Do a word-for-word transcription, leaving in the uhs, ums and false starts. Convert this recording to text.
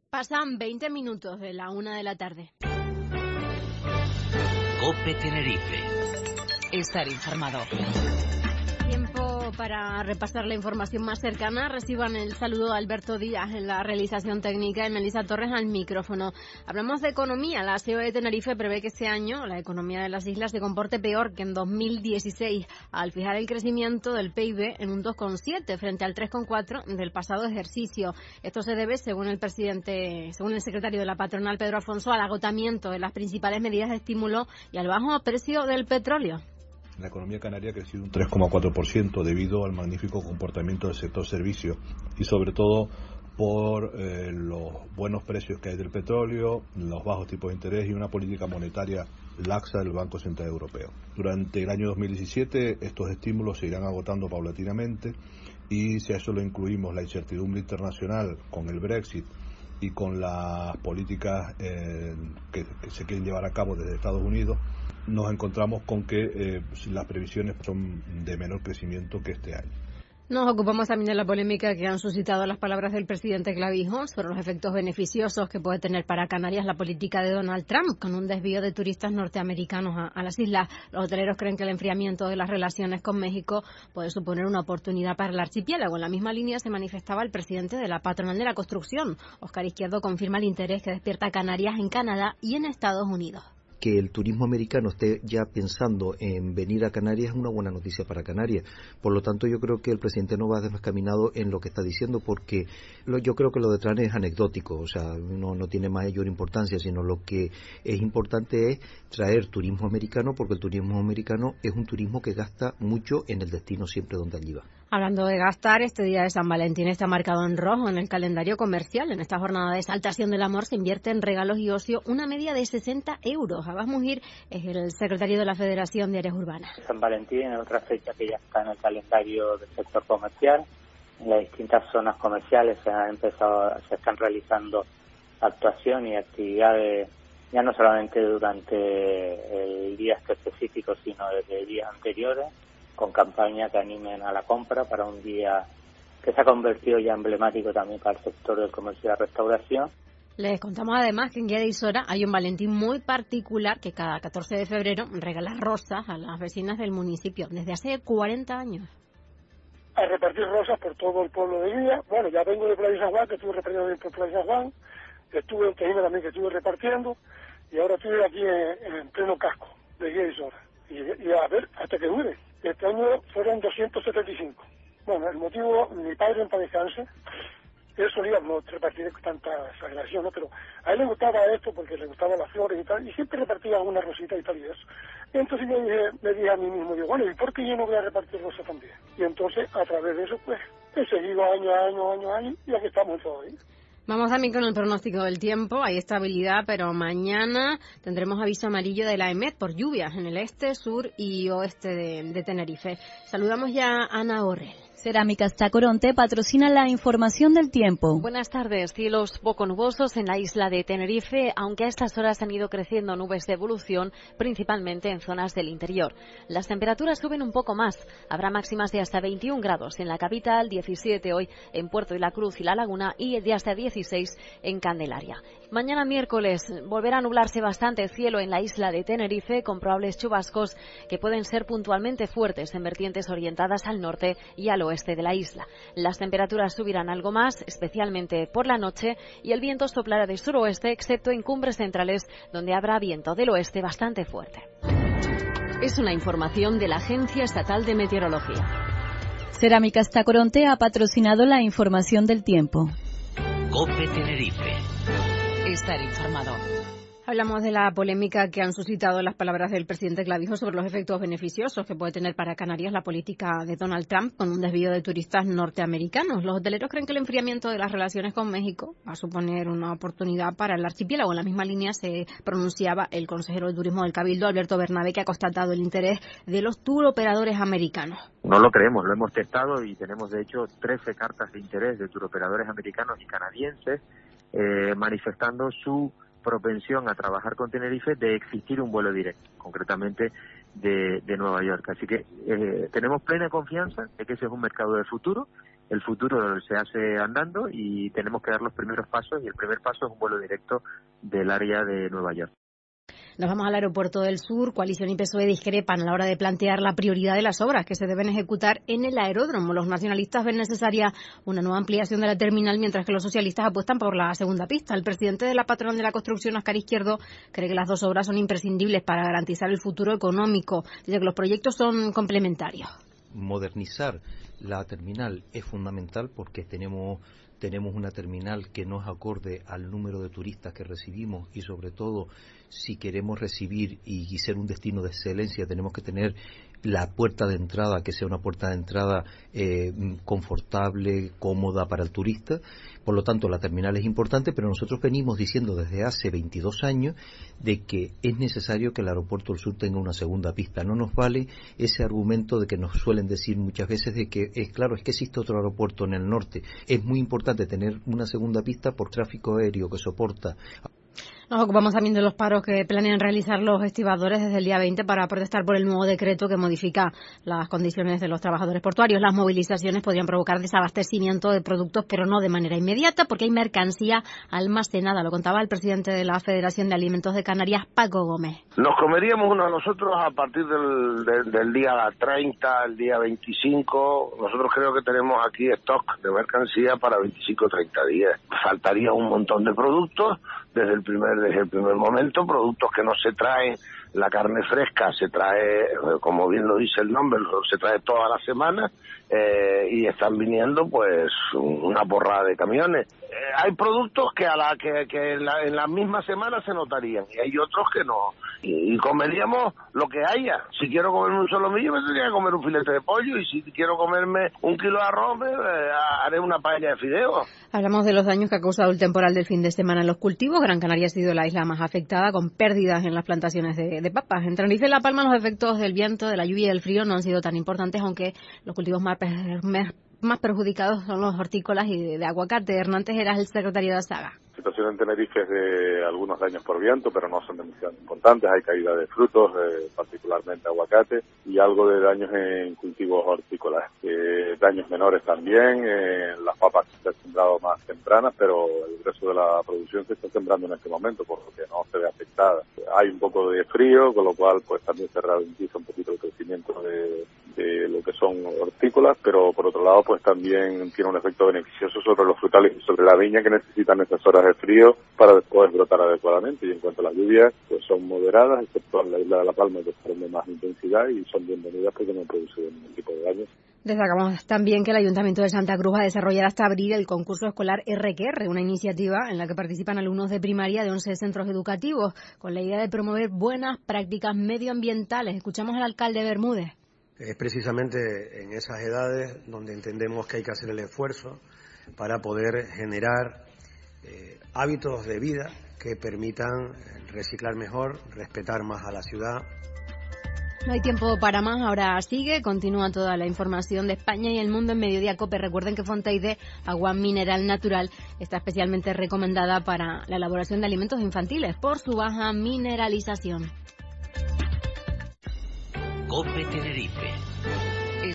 Pasan veinte minutos de la una de la tarde. COPE Tenerife. Estar informado. Tiempo para repasar la información más cercana. Reciban el saludo de Alberto Díaz en la realización técnica y Melissa Torres al micrófono. Hablamos de economía. La C E O de Tenerife prevé que este año la economía de las islas se comporte peor que en dos mil dieciséis, al fijar el crecimiento del P I B en un dos coma siete frente al tres coma cuatro del pasado ejercicio. Esto se debe, según el presidente, según el secretario de la patronal, Pedro Afonso, al agotamiento de las principales medidas de estímulo y al bajo precio del petróleo. La economía canaria ha crecido un tres coma cuatro por ciento debido al magnífico comportamiento del sector servicios y sobre todo por eh, los buenos precios que hay del petróleo, los bajos tipos de interés y una política monetaria laxa del Banco Central Europeo. Durante el año dos mil diecisiete estos estímulos se irán agotando paulatinamente y si a eso lo incluimos la incertidumbre internacional con el Brexit y con las políticas eh, que, que se quieren llevar a cabo desde Estados Unidos, nos encontramos con que eh, las previsiones son de menor crecimiento que este año. Nos ocupamos también de la polémica que han suscitado las palabras del presidente Clavijo sobre los efectos beneficiosos que puede tener para Canarias la política de Donald Trump con un desvío de turistas norteamericanos a, a las islas. Los hoteleros creen que el enfriamiento de las relaciones con México puede suponer una oportunidad para el archipiélago. En la misma línea se manifestaba el presidente de la patronal de la construcción. Óscar Izquierdo confirma el interés que despierta Canarias en Canadá y en Estados Unidos. Que el turismo americano esté ya pensando en venir a Canarias es una buena noticia para Canarias. Por lo tanto, yo creo que el presidente no va descaminado en lo que está diciendo, porque lo, yo creo que lo de Trump es anecdótico, o sea, no, no tiene mayor importancia, sino lo que es importante es traer turismo americano, porque el turismo americano es un turismo que gasta mucho en el destino siempre donde allí va. Hablando de gastar, este día de San Valentín está marcado en rojo en el calendario comercial. En esta jornada de exaltación del amor se invierte en regalos y ocio una media de sesenta euros. Abbas Mujir es el secretario de la Federación de Áreas Urbanas. San Valentín es otra fecha que ya está en el calendario del sector comercial. En las distintas zonas comerciales se han empezado, se están realizando actuaciones y actividades, ya no solamente durante el día específico, sino desde días anteriores, con campañas que animen a la compra para un día que se ha convertido ya emblemático también para el sector del comercio y la restauración. Les contamos además que en Guía de Isora hay un Valentín muy particular que cada catorce de febrero regala rosas a las vecinas del municipio desde hace cuarenta años. A repartir rosas por todo el pueblo de Guía. Bueno, ya vengo de Playa San Juan, que estuve repartiendo por Playa San Juan, estuve en Tejima también, que estuve repartiendo, y ahora estoy aquí en, en pleno casco de Guía de Isora. Y, y a ver, hasta que dure. Este año fueron doscientos setenta y cinco. Bueno, el motivo, mi padre en paz descanse, él solía no repartir tanta exageración, ¿no? Pero a él le gustaba esto porque le gustaban las flores y tal, y siempre repartía una rosita y tal y eso. Entonces yo dije, me dije a mí mismo, digo, bueno, ¿y por qué yo no voy a repartir rosas también? Y entonces, a través de eso, pues, he seguido año a año, año a año, y aquí estamos todavía. Vamos también con el pronóstico del tiempo. Hay estabilidad, pero mañana tendremos aviso amarillo de la EMET por lluvias en el este, sur y oeste de, de Tenerife. Saludamos ya a Ana Orrell. Cerámicas Tacoronte patrocina la información del tiempo. Buenas tardes. Cielos poco nubosos en la isla de Tenerife, aunque a estas horas han ido creciendo nubes de evolución, principalmente en zonas del interior. Las temperaturas suben un poco más. Habrá máximas de hasta veintiún grados en la capital, diecisiete hoy en Puerto de la Cruz y La Laguna y de hasta dieciséis en Candelaria. Mañana miércoles volverá a nublarse bastante el cielo en la isla de Tenerife, con probables chubascos que pueden ser puntualmente fuertes en vertientes orientadas al norte y al oeste de la isla. Las temperaturas subirán algo más, especialmente por la noche, y el viento soplará de suroeste, excepto en cumbres centrales, donde habrá viento del oeste bastante fuerte. Es una información de la Agencia Estatal de Meteorología. Cerámicas Tacoronte ha patrocinado la información del tiempo. COPE Tenerife. Estar informado. Hablamos de la polémica que han suscitado las palabras del presidente Clavijo sobre los efectos beneficiosos que puede tener para Canarias la política de Donald Trump con un desvío de turistas norteamericanos. Los hoteleros creen que el enfriamiento de las relaciones con México va a suponer una oportunidad para el archipiélago. En la misma línea se pronunciaba el consejero de Turismo del Cabildo, Alberto Bernabé, que ha constatado el interés de los tour operadores americanos. No lo creemos, lo hemos testado y tenemos de hecho trece cartas de interés de tour operadores americanos y canadienses eh, manifestando su propensión a trabajar con Tenerife de existir un vuelo directo, concretamente de, de Nueva York. Así que eh, tenemos plena confianza de que ese es un mercado de futuro el futuro se hace andando y tenemos que dar los primeros pasos, y el primer paso es un vuelo directo del área de Nueva York. Nos vamos al aeropuerto del Sur. Coalición y P S O E discrepan a la hora de plantear la prioridad de las obras que se deben ejecutar en el aeródromo. Los nacionalistas ven necesaria una nueva ampliación de la terminal, mientras que los socialistas apuestan por la segunda pista. El presidente de la patronal de la construcción, Óscar Izquierdo, cree que las dos obras son imprescindibles para garantizar el futuro económico. Dice que los proyectos son complementarios. Modernizar la terminal es fundamental porque tenemos tenemos una terminal que no es acorde al número de turistas que recibimos, y sobre todo si queremos recibir y, y ser un destino de excelencia tenemos que tener la puerta de entrada que sea una puerta de entrada eh, confortable, cómoda para el turista. Por lo tanto, la terminal es importante, pero nosotros venimos diciendo desde hace veintidós años de que es necesario que el aeropuerto del Sur tenga una segunda pista. No nos vale ese argumento de que nos suelen decir muchas veces de que, es claro, es que existe otro aeropuerto en el norte. Es muy importante tener una segunda pista por tráfico aéreo que soporta. Nos ocupamos también de los paros que planean realizar los estibadores desde el día veinte para protestar por el nuevo decreto que modifica las condiciones de los trabajadores portuarios. Las movilizaciones podrían provocar desabastecimiento de productos, pero no de manera inmediata, porque hay mercancía almacenada. Lo contaba el presidente de la Federación de Alimentos de Canarias, Paco Gómez. Nos comeríamos uno a nosotros a partir del, del, del día treinta, el día veinticinco. Nosotros creo que tenemos aquí stock de mercancía para veinticinco o treinta días. Faltaría un montón de productos desde el primer desde el primer momento, productos que no se traen. La carne fresca se trae, como bien lo dice el nombre, se trae toda la semana, eh, y están viniendo pues una porrada de camiones. Eh, hay productos que a la que, que en, la, en la misma semana se notarían, y hay otros que no. Y, y comeríamos lo que haya. Si quiero comerme un solomillo, me tendría que comer un filete de pollo, y si quiero comerme un kilo de arroz, me, eh, haré una paella de fideos. Hablamos de los daños que ha causado el temporal del fin de semana en los cultivos. Gran Canaria ha sido la isla más afectada, con pérdidas en las plantaciones de, de papas. En Tenerife y La Palma los efectos del viento, de la lluvia y del frío no han sido tan importantes, aunque los cultivos más, más perjudicados son los hortícolas y de, de aguacate. Hernán Tejeras, el secretario de ASAGA. La situación en Tenerife es de algunos daños por viento, pero no son demasiado importantes. Hay caída de frutos, eh, particularmente aguacate, y algo de daños en cultivos hortícolas. Eh, daños menores también, eh, las papas se han sembrado más tempranas, pero el resto de la producción se está sembrando en este momento, por lo que no se ve afectada. Hay un poco de frío, con lo cual pues también se ralentiza un poquito el crecimiento de, de lo que son hortícolas, pero por otro lado pues también tiene un efecto beneficioso sobre los frutales y sobre la viña, que necesitan estas horas de frío para después brotar adecuadamente. Y en cuanto a las lluvias, pues son moderadas, excepto en la isla de La Palma, que fueron de más intensidad, y son bienvenidas porque no han producido ningún tipo de daño. Destacamos también que el Ayuntamiento de Santa Cruz va a desarrollar hasta abril el concurso escolar R Q R, una iniciativa en la que participan alumnos de primaria de once centros educativos, con la idea de promover buenas prácticas medioambientales. Escuchamos al alcalde Bermúdez. Es precisamente en esas edades donde entendemos que hay que hacer el esfuerzo para poder generar eh, hábitos de vida que permitan reciclar mejor, respetar más a la ciudad. No hay tiempo para más, ahora sigue, continúa toda la información de España y el mundo en Mediodía COPE. Recuerden que Fontaide, agua mineral natural, está especialmente recomendada para la elaboración de alimentos infantiles por su baja mineralización. COPE Tenerife.